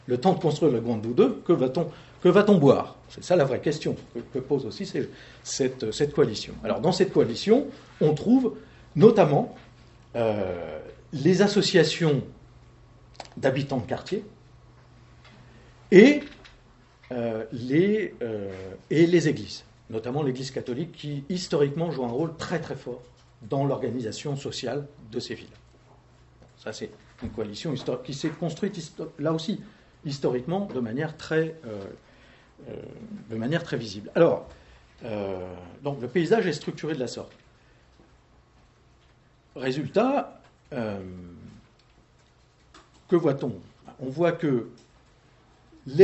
Le temps de construire le Guangdou 2, que va-t-on boire? C'est ça la vraie question que pose aussi cette coalition. Alors dans cette coalition, on trouve notamment les associations d'habitants de quartier et les églises, notamment l'Église catholique qui historiquement joue un rôle très très fort dans l'organisation sociale de ces villes. Ça c'est une coalition historique qui s'est construite là aussi historiquement de manière très visible. Alors, donc le paysage est structuré de la sorte. Résultat, que voit-on? On voit que les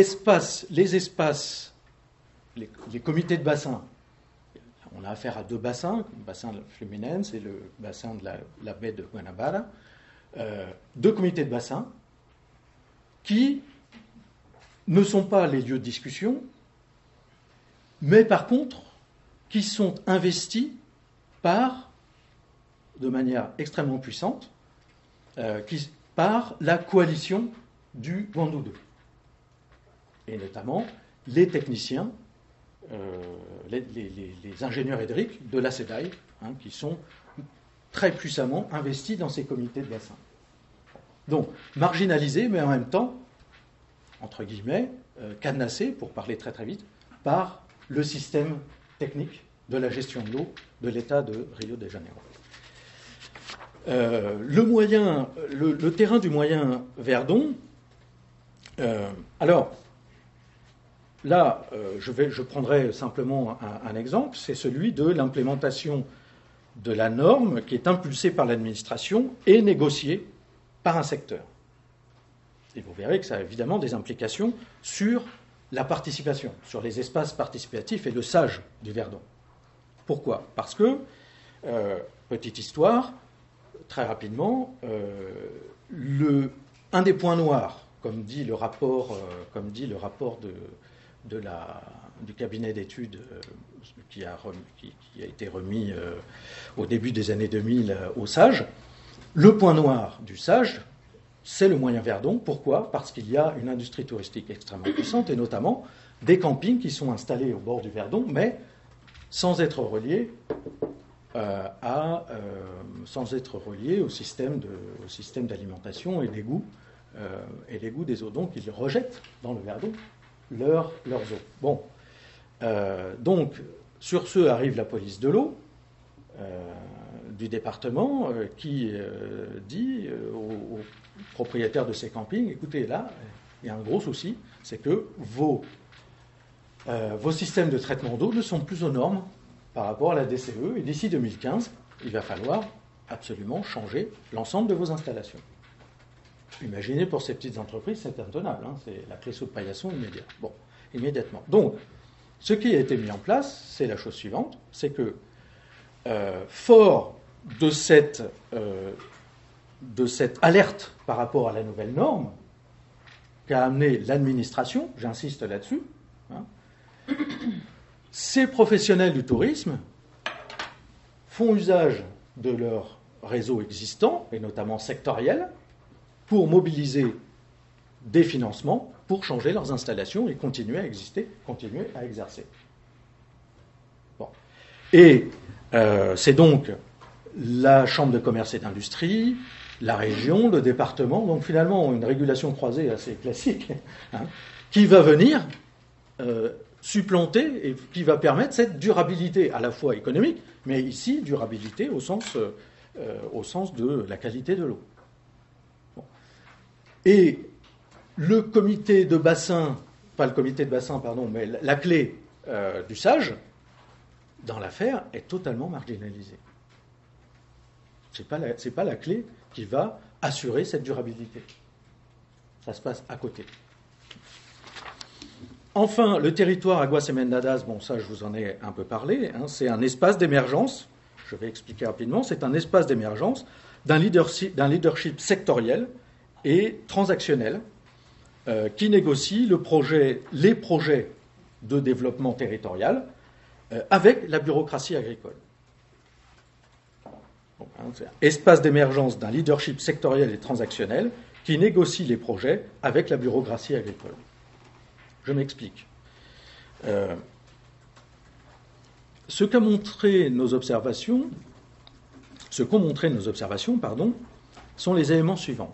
comités de bassin, on a affaire à deux bassins, le bassin de Fluminense et le bassin de la baie de Guanabara, deux comités de bassin qui ne sont pas les lieux de discussion, mais par contre, qui sont investis de manière extrêmement puissante, par la coalition du Guangdou 2. Et notamment les techniciens, les ingénieurs hydriques de la CEDAI, qui sont très puissamment investis dans ces comités de bassin. Donc, marginalisés, mais en même temps, entre guillemets, cadenassés, pour parler très très vite, par le système technique de la gestion de l'eau de l'État de Rio de Janeiro. Le terrain du moyen Verdon, alors là, je prendrai simplement un exemple, c'est celui de l'implémentation de la norme qui est impulsée par l'administration et négociée par un secteur. Et vous verrez que ça a évidemment des implications sur la participation, sur les espaces participatifs et le SAGE du Verdon. Pourquoi? Parce que, petite histoire, très rapidement, un des points noirs, comme dit le rapport du cabinet d'études qui a été remis au début des années 2000 au SAGE, le point noir du SAGE, c'est le moyen Verdon. Pourquoi? Parce qu'il y a une industrie touristique extrêmement puissante et notamment des campings qui sont installés au bord du Verdon, mais sans être reliés au système d'alimentation et d'égout des eaux. Donc ils rejettent dans le Verdon leurs eaux. Bon, donc sur ce arrive la police de l'eau du département qui dit aux propriétaires de ces campings, écoutez, là, il y a un gros souci, c'est que vos systèmes de traitement d'eau ne sont plus aux normes par rapport à la DCE, et d'ici 2015, il va falloir absolument changer l'ensemble de vos installations. Imaginez pour ces petites entreprises, c'est intenable, c'est la clé sous le paillasson immédiatement. Donc, ce qui a été mis en place, c'est la chose suivante, c'est que, fort de cette alerte par rapport à la nouvelle norme qu'a amené l'administration, j'insiste là-dessus, ces professionnels du tourisme font usage de leur réseau existant, et notamment sectoriel, pour mobiliser des financements pour changer leurs installations et continuer à exister, continuer à exercer. Bon. Et c'est donc la Chambre de commerce et d'industrie, la région, le département, donc finalement une régulation croisée assez classique, qui va venir supplanter et qui va permettre cette durabilité à la fois économique, mais ici durabilité au sens de la qualité de l'eau. Bon. Et le comité de bassin, pas le comité de bassin, pardon, mais la clé du SAGE, dans l'affaire, est totalement marginalisée. C'est pas la clé qui va assurer cette durabilité. Ça se passe à côté. Enfin, le territoire Aguas-Emendadas, bon, ça je vous en ai un peu parlé, c'est un espace d'émergence, je vais expliquer rapidement, c'est un espace d'émergence d'un leadership sectoriel et transactionnel qui négocie les projets de développement territorial avec la bureaucratie agricole. Bon, c'est un espace d'émergence d'un leadership sectoriel et transactionnel qui négocie les projets avec la bureaucratie agricole. Je m'explique. Ce qu'ont montré nos observations, sont les éléments suivants.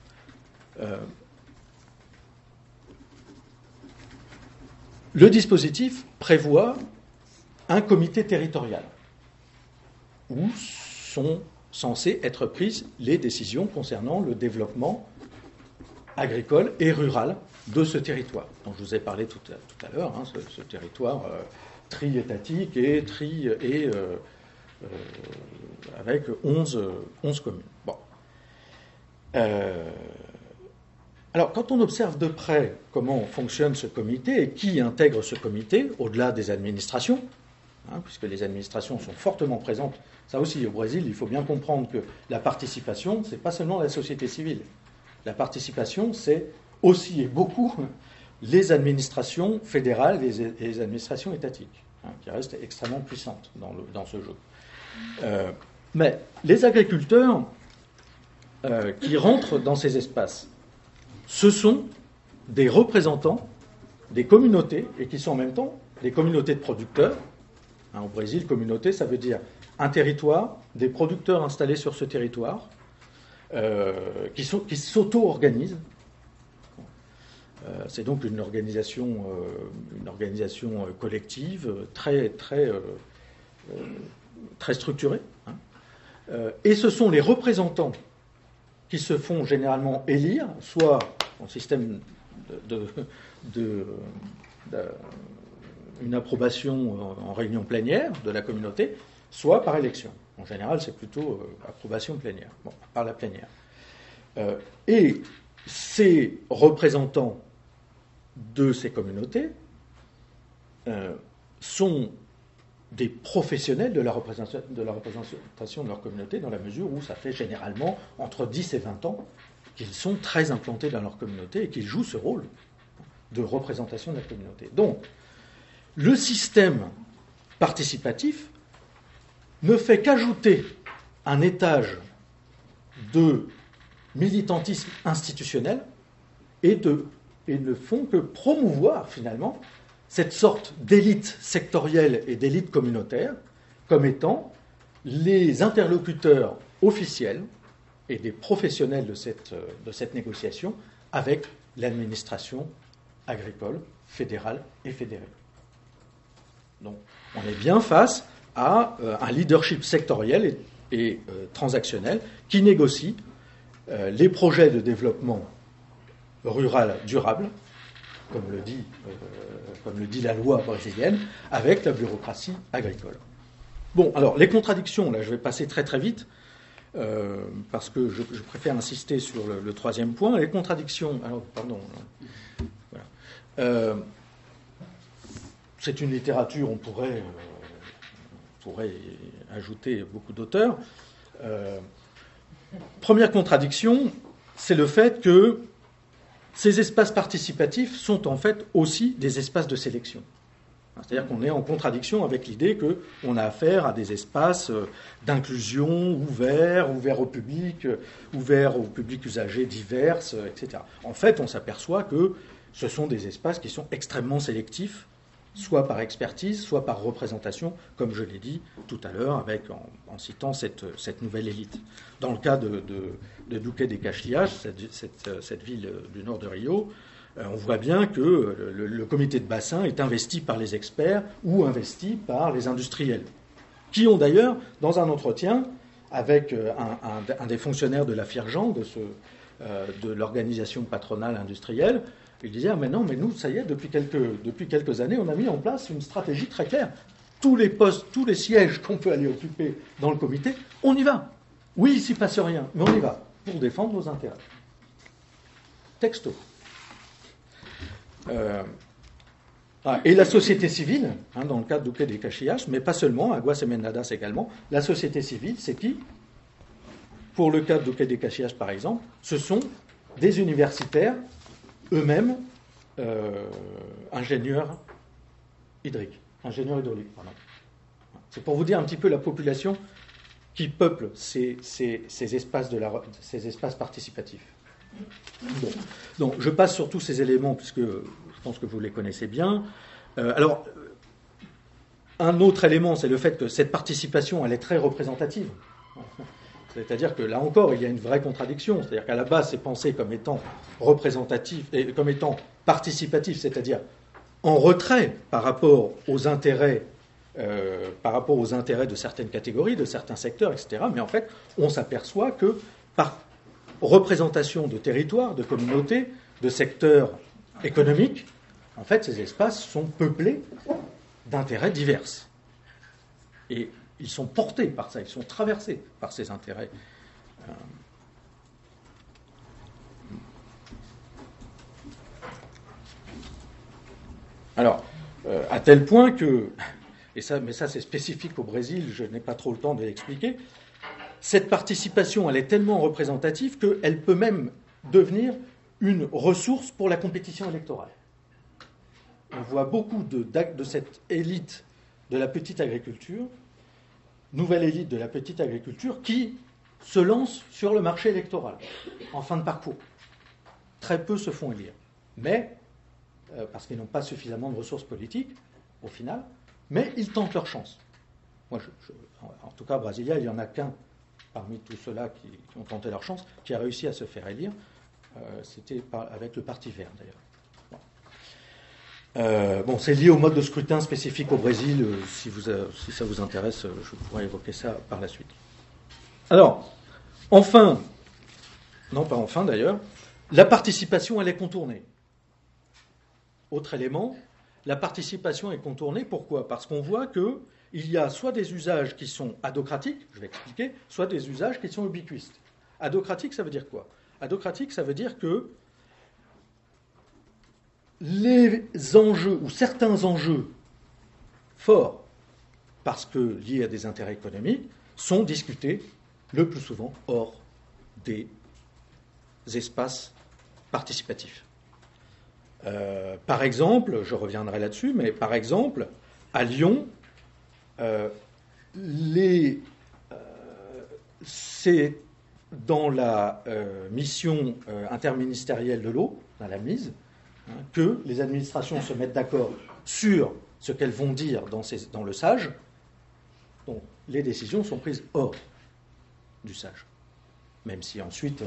Le dispositif prévoit un comité territorial où sont censées être prises les décisions concernant le développement agricole et rural de ce territoire, dont je vous ai parlé tout à l'heure, hein, ce territoire tri-étatique et avec 11 communes. Bon. Alors, quand on observe de près comment fonctionne ce comité et qui intègre ce comité, au-delà des administrations, hein, puisque les administrations sont fortement présentes, ça aussi au Brésil, il faut bien comprendre que la participation, ce n'est pas seulement la société civile. La participation, c'est aussi et beaucoup les administrations fédérales et les administrations étatiques, hein, qui restent extrêmement puissantes dans ce jeu. Mais les agriculteurs qui rentrent dans ces espaces, ce sont des représentants des communautés, et qui sont en même temps des communautés de producteurs. Hein, au Brésil, communauté, ça veut dire un territoire, des producteurs installés sur ce territoire, qui s'auto-organisent. C'est donc une organisation collective très structurée. Hein. Et ce sont les représentants qui se font généralement élire, soit en système une approbation en réunion plénière de la communauté, soit par élection. En général, c'est plutôt approbation plénière, par la plénière. Et ces représentants de ces communautés sont des professionnels de la représentation de leur communauté, dans la mesure où ça fait généralement entre 10 et 20 ans qu'ils sont très implantés dans leur communauté et qu'ils jouent ce rôle de représentation de la communauté. Donc, le système participatif ne fait qu'ajouter un étage de militantisme institutionnel et ne font que promouvoir finalement cette sorte d'élite sectorielle et d'élite communautaire comme étant les interlocuteurs officiels et des professionnels de cette négociation avec l'administration agricole, fédérale et fédérée. Donc on est bien face à un leadership sectoriel et transactionnel qui négocie les projets de développement rural durable, comme le dit la loi brésilienne, avec la bureaucratie agricole. Bon, alors, les contradictions, là, je vais passer très très vite, parce que je préfère insister sur le troisième point. Les contradictions, alors, pardon, voilà. C'est une littérature, on pourrait ajouter beaucoup d'auteurs. Première contradiction, c'est le fait que ces espaces participatifs sont en fait aussi des espaces de sélection. C'est-à-dire qu'on est en contradiction avec l'idée qu'on a affaire à des espaces d'inclusion ouverts au public, ouverts au public usagé divers, etc. En fait, on s'aperçoit que ce sont des espaces qui sont extrêmement sélectifs, soit par expertise, soit par représentation, comme je l'ai dit tout à l'heure, en citant cette nouvelle élite. Dans le cas de Duque de Caxias, cette ville du nord de Rio, on voit bien que le comité de bassin est investi par les experts ou investi par les industriels, qui ont d'ailleurs, dans un entretien avec un des fonctionnaires de la FIRGEN, de l'organisation patronale industrielle, il disait mais non, mais nous, ça y est, depuis quelques années, on a mis en place une stratégie très claire. Tous les postes, tous les sièges qu'on peut aller occuper dans le comité, on y va. Oui, il ne s'y passe rien, mais on y va pour défendre nos intérêts. Texto. Et la société civile, dans le cas de Duque de Caxias, mais pas seulement, à Guasemendadas également, la société civile, c'est qui? Pour le cas de Duque de Caxias, par exemple, ce sont des universitaires, eux-mêmes ingénieurs hydrauliques. C'est pour vous dire un petit peu la population qui peuple ces espaces participatifs. Bon. Donc, je passe sur tous ces éléments, puisque je pense que vous les connaissez bien. Alors, un autre élément, c'est le fait que cette participation, elle est très représentative. C'est-à-dire que là encore, il y a une vraie contradiction. C'est-à-dire qu'à la base, c'est pensé comme étant représentatif et comme étant participatif, c'est-à-dire en retrait par rapport aux intérêts de certaines catégories, de certains secteurs, etc. Mais en fait, on s'aperçoit que par représentation de territoires, de communautés, de secteurs économiques, en fait, ces espaces sont peuplés d'intérêts divers. Et ils sont portés par ça, ils sont traversés par ces intérêts. Alors, à tel point que, mais ça c'est spécifique au Brésil, je n'ai pas trop le temps de l'expliquer, cette participation, elle est tellement représentative qu'elle peut même devenir une ressource pour la compétition électorale. On voit beaucoup de cette élite de la petite agriculture, nouvelle élite de la petite agriculture, qui se lance sur le marché électoral en fin de parcours. Très peu se font élire, mais parce qu'ils n'ont pas suffisamment de ressources politiques, au final, mais ils tentent leur chance. Moi, en tout cas, à Brasilia, il n'y en a qu'un parmi tous ceux-là qui ont tenté leur chance, qui a réussi à se faire élire. C'était avec le Parti Vert, d'ailleurs. Bon, c'est lié au mode de scrutin spécifique au Brésil. Si ça vous intéresse, je pourrais évoquer ça par la suite. Alors, enfin, non pas enfin d'ailleurs, la participation, elle est contournée. Autre élément, la participation est contournée. Pourquoi ? Parce qu'on voit qu'il y a soit des usages qui sont adocratiques, je vais expliquer, soit des usages qui sont ubiquistes. Adocratique, ça veut dire quoi ? Adocratique, ça veut dire que les enjeux, ou certains enjeux forts, parce que liés à des intérêts économiques, sont discutés le plus souvent hors des espaces participatifs. Par exemple, je reviendrai là-dessus, mais par exemple, à Lyon, c'est dans la mission interministérielle de l'eau, dans la mise, que les administrations se mettent d'accord sur ce qu'elles vont dire dans le SAGE. Donc, les décisions sont prises hors du SAGE. Même si ensuite,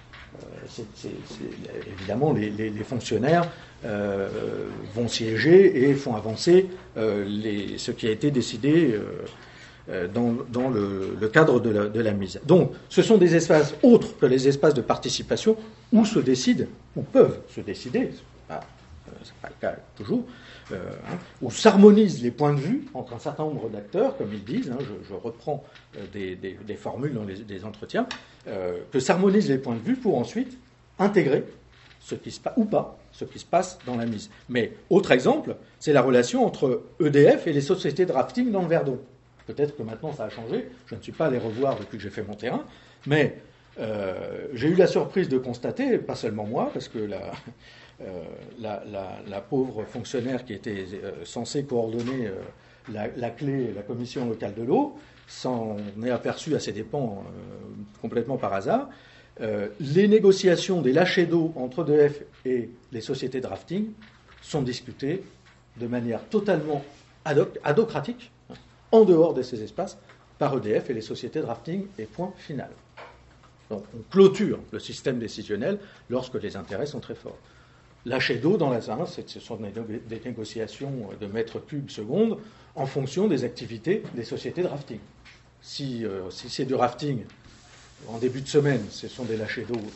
évidemment, les fonctionnaires vont siéger et font avancer ce qui a été décidé dans le cadre de la mise. Donc, ce sont des espaces autres que les espaces de participation où se décident, ou peuvent se décider, ce n'est pas le cas toujours, où s'harmonisent les points de vue entre un certain nombre d'acteurs, comme ils disent, je reprends des formules dans des entretiens, que s'harmonisent les points de vue pour ensuite intégrer ce qui se passe, ou pas, ce qui se passe dans la mise. Mais, autre exemple, c'est la relation entre EDF et les sociétés de rafting dans le Verdon. Peut-être que maintenant ça a changé, je ne suis pas allé revoir depuis que j'ai fait mon terrain, mais j'ai eu la surprise de constater, pas seulement moi, parce que la pauvre fonctionnaire qui était censée coordonner la clé, la commission locale de l'eau, s'en est aperçue à ses dépens complètement par hasard. Les négociations des lâchers d'eau entre EDF et les sociétés de rafting sont discutées de manière totalement adocratique, en dehors de ces espaces, par EDF et les sociétés de rafting, et point final. Donc on clôture le système décisionnel lorsque les intérêts sont très forts. Lâcher d'eau dans la zone, ce sont des négociations de mètres cubes seconde en fonction des activités des sociétés de rafting. Si c'est du rafting, en début de semaine, ce sont des lâchers d'eau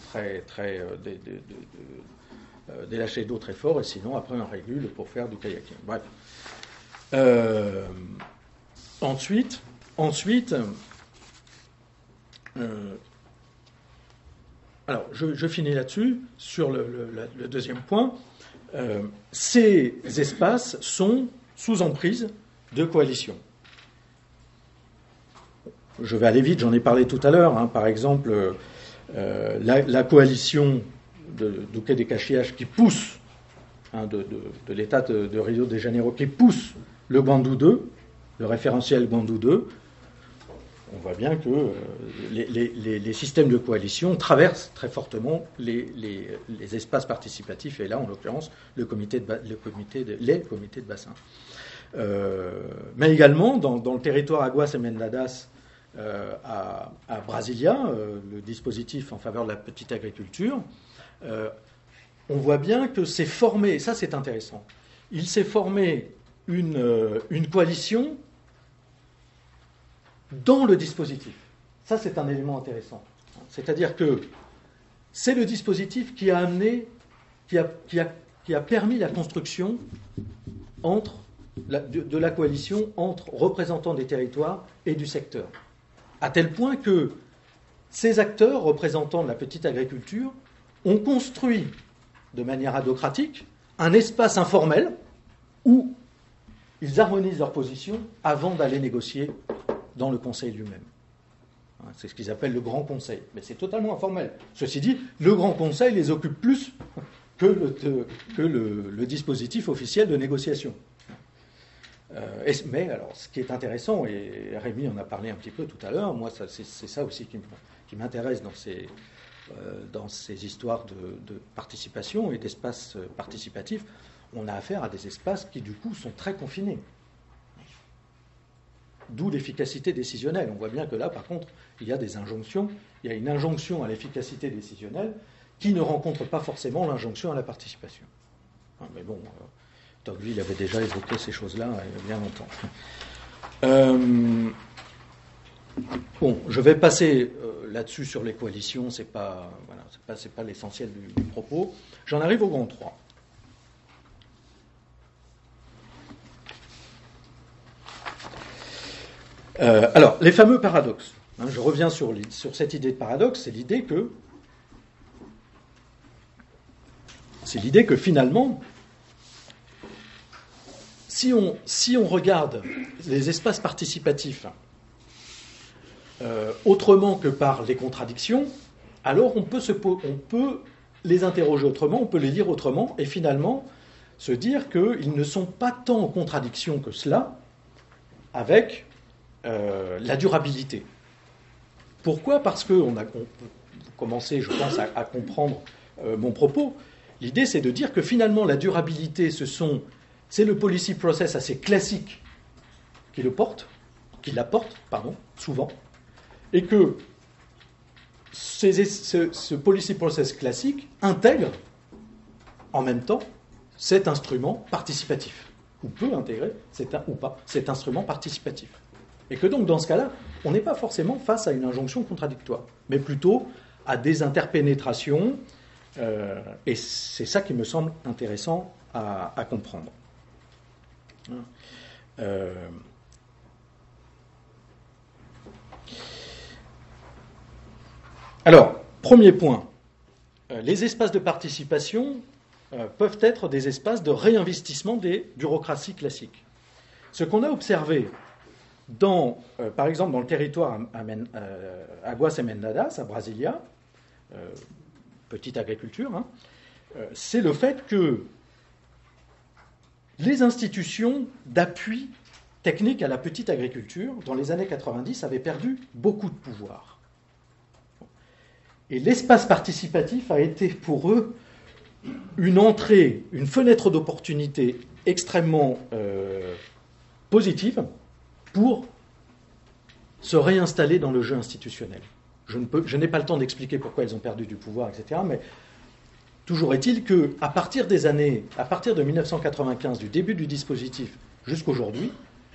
des lâchers d'eau très forts, et sinon après on régule pour faire du kayaking. Bref. Ensuite, alors je finis là-dessus, sur le deuxième point. Ces espaces sont sous emprise de coalitions. Je vais aller vite, j'en ai parlé tout à l'heure. Par exemple, la coalition de Duque de Caxias qui pousse, de l'État de Rio de Janeiro, qui pousse le Guandu 2, le référentiel Guandu 2, on voit bien que les systèmes de coalition traversent très fortement les espaces participatifs, et là, en l'occurrence, les comités de bassin. Mais également, dans le territoire Aguas Emendadas, à Brasilia, le dispositif en faveur de la petite agriculture, on voit bien que s'est formé, et ça c'est intéressant, il s'est formé une coalition dans le dispositif. Ça c'est un élément intéressant. C'est-à-dire que c'est le dispositif qui a amené, qui a permis la construction de la coalition entre représentants des territoires et du secteur. À tel point que ces acteurs, représentants de la petite agriculture, ont construit de manière adocratique un espace informel où ils harmonisent leurs positions avant d'aller négocier dans le Conseil lui-même. C'est ce qu'ils appellent le Grand Conseil. Mais c'est totalement informel. Ceci dit, le Grand Conseil les occupe plus que le dispositif officiel de négociation. Mais alors, ce qui est intéressant, et Rémi en a parlé un petit peu tout à l'heure, moi c'est ça aussi qui m'intéresse dans ces histoires de participation et d'espaces participatifs, on a affaire à des espaces qui du coup sont très confinés. D'où l'efficacité décisionnelle. On voit bien que là, par contre, il y a des injonctions, il y a une injonction à l'efficacité décisionnelle qui ne rencontre pas forcément l'injonction à la participation. Mais bon, Tocqueville avait déjà évoqué ces choses-là il y a bien longtemps. Bon, je vais passer là-dessus sur les coalitions, c'est pas l'essentiel du propos. J'en arrive au grand 3. Alors, les fameux paradoxes. Je reviens sur cette idée de paradoxe, c'est l'idée que finalement, si on regarde les espaces participatifs autrement que par les contradictions, alors on peut les interroger autrement, on peut les lire autrement, et finalement se dire qu'ils ne sont pas tant en contradiction que cela avec la durabilité. Pourquoi ? Parce qu'on a commencé, je pense, à comprendre mon propos. L'idée, c'est de dire que finalement, la durabilité, c'est le policy process assez classique qui l'apporte, souvent, et que ce policy process classique intègre en même temps cet instrument participatif, ou peut intégrer cet instrument participatif. Et que donc, dans ce cas-là, on n'est pas forcément face à une injonction contradictoire, mais plutôt à des interpénétrations, et c'est ça qui me semble intéressant à comprendre. Alors, premier point, les espaces de participation peuvent être des espaces de réinvestissement des bureaucraties classiques. Ce qu'on a observé par exemple, dans le territoire Aguas Emendadas, à Brasilia, petite agriculture, c'est le fait que les institutions d'appui technique à la petite agriculture, dans les années 90, avaient perdu beaucoup de pouvoir. Et l'espace participatif a été pour eux une entrée, une fenêtre d'opportunité extrêmement positive pour se réinstaller dans le jeu institutionnel. Je n'ai pas le temps d'expliquer pourquoi elles ont perdu du pouvoir, etc. Mais toujours est-il qu'à partir de 1995, du début du dispositif jusqu'aujourd'hui,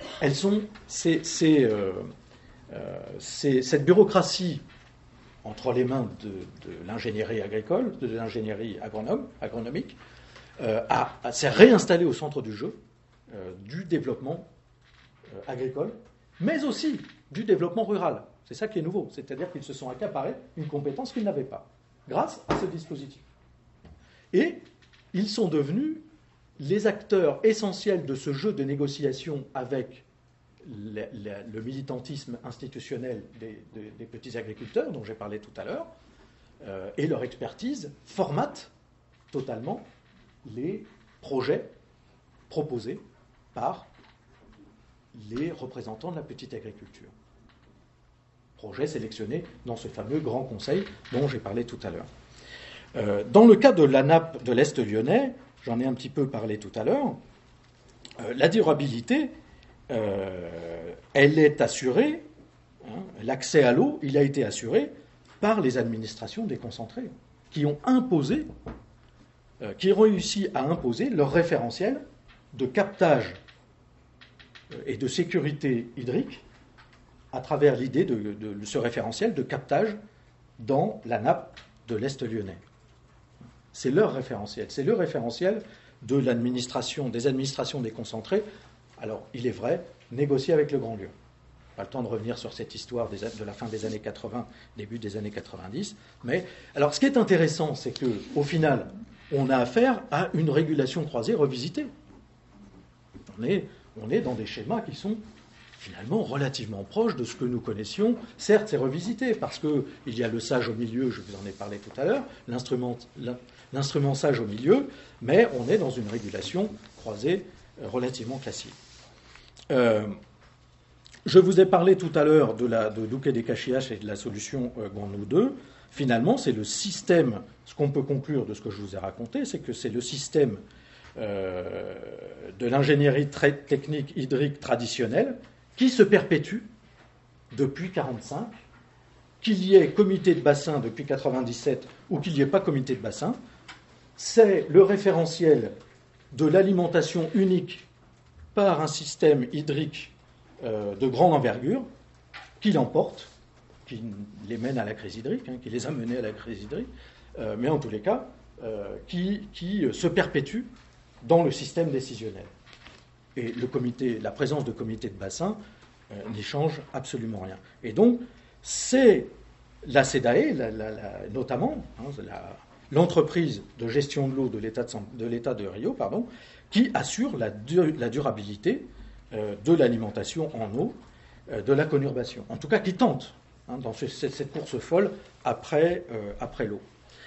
cette bureaucratie entre les mains de l'ingénierie agricole, de l'ingénierie agronomique, s'est réinstallée au centre du jeu du développement agricole, mais aussi du développement rural. C'est ça qui est nouveau, c'est-à-dire qu'ils se sont accaparés une compétence qu'ils n'avaient pas, grâce à ce dispositif. Et ils sont devenus les acteurs essentiels de ce jeu de négociation avec le militantisme institutionnel des petits agriculteurs, dont j'ai parlé tout à l'heure, et leur expertise formatent totalement les projets proposés par les représentants de la petite agriculture. projets sélectionnés dans ce fameux Grand Conseil dont j'ai parlé tout à l'heure. Dans le cas de l'ANAP de l'Est lyonnais, j'en ai un petit peu parlé tout à l'heure, la durabilité, elle est assurée, l'accès à l'eau, il a été assuré par les administrations déconcentrées, qui ont imposé, qui ont réussi à imposer leur référentiel de captage et de sécurité hydrique à travers l'idée de ce référentiel de captage dans la nappe de l'Est lyonnais. C'est leur référentiel. C'est le référentiel de l'administration, des administrations déconcentrées. Alors, il est vrai, négocié avec le Grand Lyon. Pas le temps de revenir sur cette histoire de la fin des années 80, début des années 90. Mais, alors, ce qui est intéressant, c'est qu'au final, on a affaire à une régulation croisée revisitée. On est dans des schémas qui sont finalement relativement proches de ce que nous connaissions. Certes, c'est revisité, parce qu'il y a le sage au milieu, je vous en ai parlé tout à l'heure, l'instrument sage au milieu, mais on est dans une régulation croisée relativement classique. Je vous ai parlé tout à l'heure de Douquet des Cachiaches et de la solution Gouanou 2. Finalement, c'est le système, ce qu'on peut conclure de ce que je vous ai raconté, c'est que c'est le système de l'ingénierie technique hydrique traditionnelle qui se perpétue depuis 1945, qu'il y ait comité de bassin depuis 1997 ou qu'il n'y ait pas comité de bassin, c'est le référentiel de l'alimentation unique par un système hydrique de grande envergure qui l'emporte, qui les mène à la crise hydrique, qui les a menés à la crise hydrique, mais en tous les cas, qui se perpétue dans le système décisionnel. Et la présence de comités de bassin n'y change absolument rien. Et donc, c'est la CEDAE, notamment, l'entreprise de gestion de l'eau de l'État de Rio, qui assure la durabilité de l'alimentation en eau de la conurbation. En tout cas, qui tente dans cette course folle après l'eau.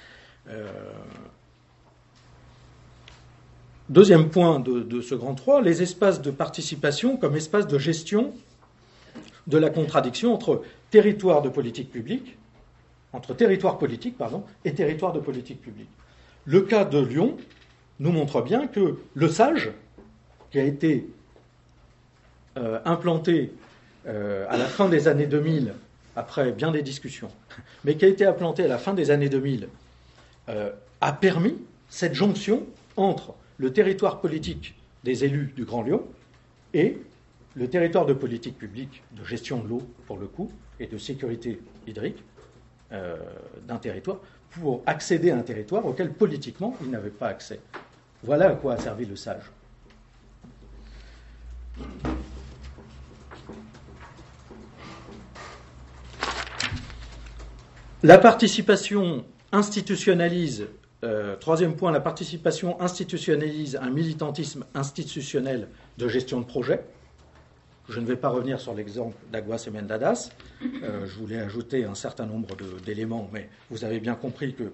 Deuxième point de ce grand 3, les espaces de participation comme espaces de gestion de la contradiction entre territoire de politique publique, entre territoire politique et territoire de politique publique. Le cas de Lyon nous montre bien que le SAGE, qui a été implanté à la fin des années 2000, après bien des discussions, mais qui a été implanté à la fin des années 2000, a permis cette jonction entre le territoire politique des élus du Grand Lyon et le territoire de politique publique, de gestion de l'eau, pour le coup, et de sécurité hydrique d'un territoire, pour accéder à un territoire auquel, politiquement, ils n'avaient pas accès. Voilà à quoi a servi le SAGE. La participation institutionnalise, troisième point, la participation institutionnalise un militantisme institutionnel de gestion de projet. Je ne vais pas revenir sur l'exemple d'Aguas et Mendadas. Je voulais ajouter un certain nombre d'éléments, mais vous avez bien compris que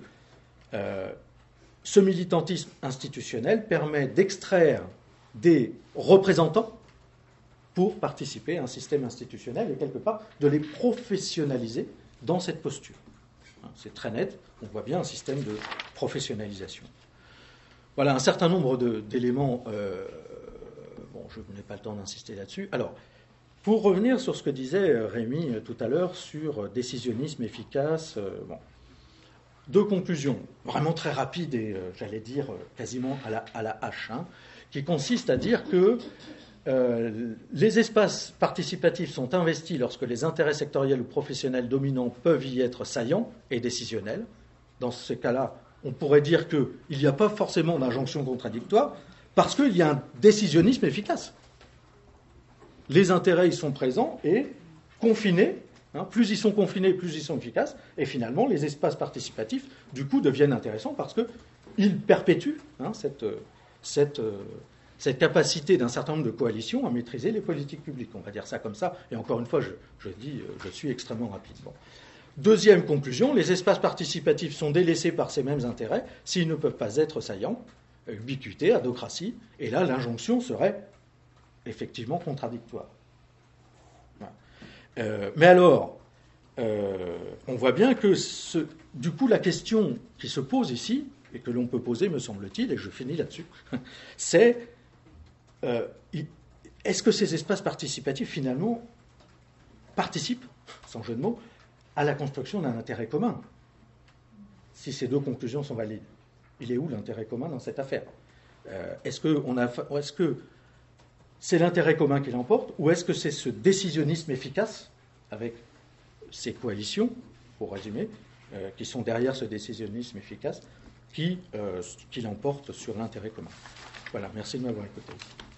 ce militantisme institutionnel permet d'extraire des représentants pour participer à un système institutionnel et quelque part de les professionnaliser dans cette posture. C'est très net, on voit bien un système de professionnalisation. Voilà un certain nombre d'éléments. Je n'ai pas le temps d'insister là-dessus. Alors, pour revenir sur ce que disait Rémi tout à l'heure sur décisionnisme efficace, deux conclusions, vraiment très rapides et, j'allais dire, quasiment à la hache, qui consistent à dire que les espaces participatifs sont investis lorsque les intérêts sectoriels ou professionnels dominants peuvent y être saillants et décisionnels. Dans ce cas-là, on pourrait dire qu'il n'y a pas forcément d'injonction contradictoire parce qu'il y a un décisionnisme efficace. Les intérêts, ils sont présents et confinés. Plus ils sont confinés, plus ils sont efficaces. Et finalement, les espaces participatifs, du coup, deviennent intéressants parce qu'ils perpétuent cette capacité d'un certain nombre de coalitions à maîtriser les politiques publiques. On va dire ça comme ça. Et encore une fois, je suis extrêmement rapide. Deuxième conclusion, les espaces participatifs sont délaissés par ces mêmes intérêts s'ils ne peuvent pas être saillants. Ubiquité, adocratie, et là, l'injonction serait effectivement contradictoire. Mais alors, on voit bien que, du coup, la question qui se pose ici, et que l'on peut poser, me semble-t-il, et je finis là-dessus, c'est est-ce que ces espaces participatifs, finalement, participent, sans jeu de mots, à la construction d'un intérêt commun? Si ces deux conclusions sont valides, il est où l'intérêt commun dans cette affaire? Est-ce que c'est l'intérêt commun qui l'emporte, ou est-ce que c'est ce décisionnisme efficace, avec ces coalitions, pour résumer, qui sont derrière ce décisionnisme efficace, qui l'emporte sur l'intérêt commun? Voilà, merci de m'avoir écouté.